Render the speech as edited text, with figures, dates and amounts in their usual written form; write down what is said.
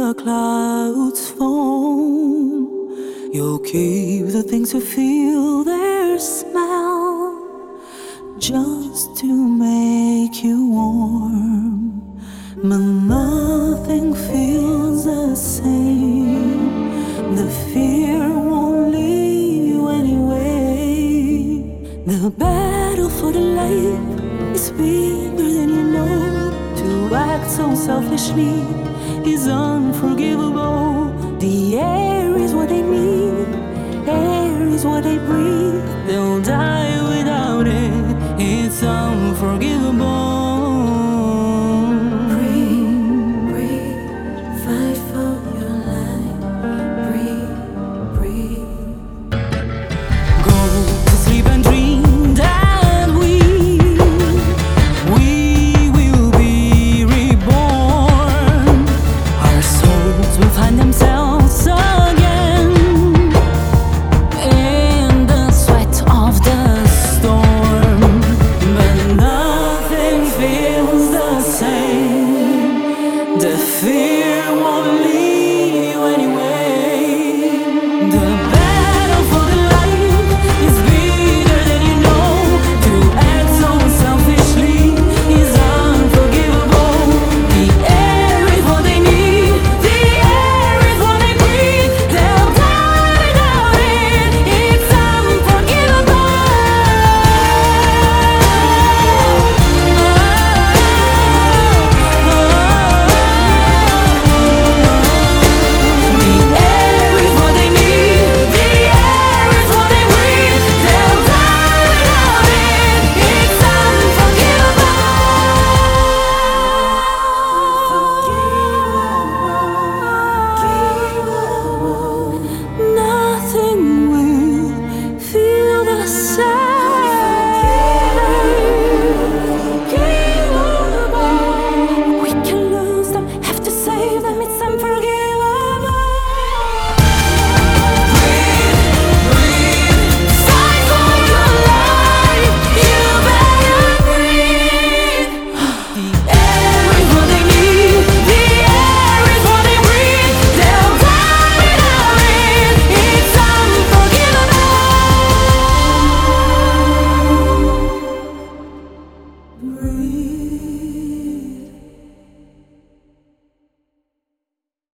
the clouds foam. You'll keep the things to feel their smell, just to make you warm. But nothing feels the same. The fear won't leave you anyway. The battle for the life is bigger than you know. To act so selfishly is unforgivable. The air is what they need, air is what they breathe. They'll die without it, it's unforgivable. Breathe, breathe, fight for your life. Breathe, breathe. Go to sleep and dream that we will be reborn. Our souls will find themselves again in the sweat of the storm. But nothing feels the same. The fear won't leave